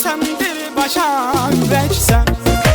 Sen bir başa ürəksən.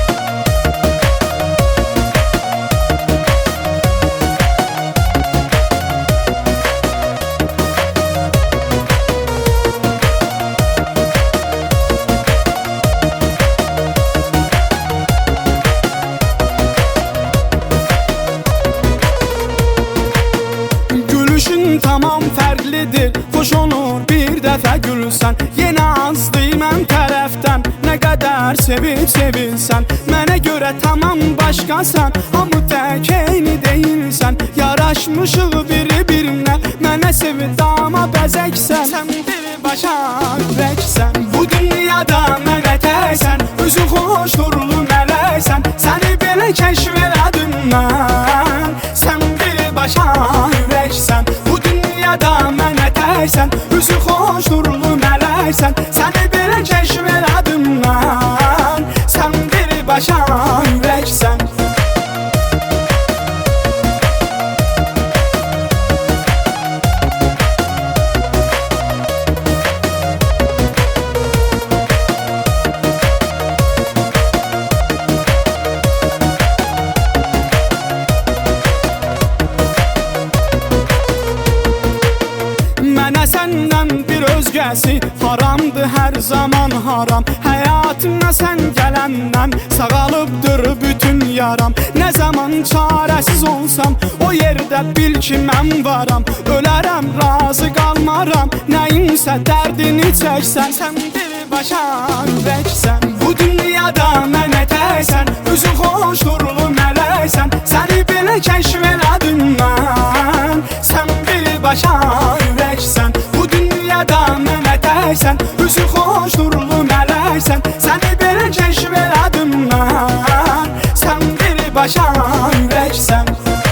Tamam fərqlidir, xoş olur bir dəfə gülsən. Yenə azdır mən tərəfdən, nə qədər sevib sevilsən. Mənə görə tamam başqasan, hamı tək eyni deyilsən. Yaraşmışıq biri-birinə, mənə sevib ama bəzəksən. Sən bir başa ürəksən, bu dünyada mənə təksən. Üzü xoş nurlu mələksən, səni belə kəşf elədim mən. Sən bir başa ürəksən, mənə təksən, üzü xoş nurlu mələksən. Səni belə kəşf elədim mən. Sən bir başa ürəksən. Mənə səndən bir özgəsi haramdır, hər zaman haram. Həyatımda sən gələndən sağalıbdır bütün yaram. Nə zaman çarəsiz olsam, o yerdə bil ki mən varam. Ölərəm, razı qalmaram, nəyimsə dərdini çəksən. Sən bir başa ürəksən, bu dünyada mənə təksən. Üzü xoş nurlu mələksən, səni belə kəşf elədim mən. Sən bir başa ürəksən, bu dünyada mənə təksən. Üzü xoş nurlu mələksən, səni belə kəşf elədim mən. Sən bir başa ürəksən.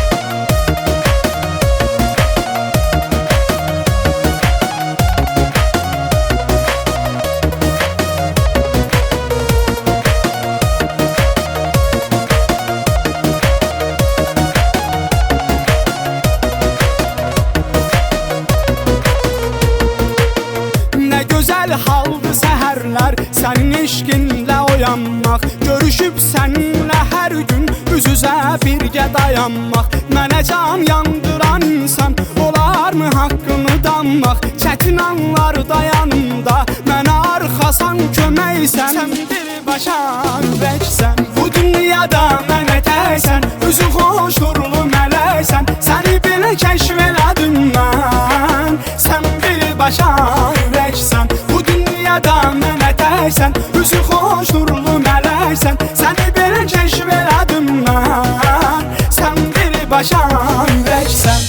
Gözəl haldı səhərlər, sənin eşqinlə oyanmaq. Görüşüb səninlə hər gün üz-üzə birgə dayanmaq. Mənə can yandıran insan olarmı haqqını danmaq? Çətin anlarda yanımda mənə arxasan köməksən. Sən bir başa ürəksən, bu dünyada mənə təksən. Üzü xoş nurlu mələksən, səni belə kəşf elədim mən. Sən bir başa ürəksən, bu dünyada mənə təksən. Üzü xoş nurlu mələksən, səni belə kəşf elədim mən. Sən bir başa ürəksən.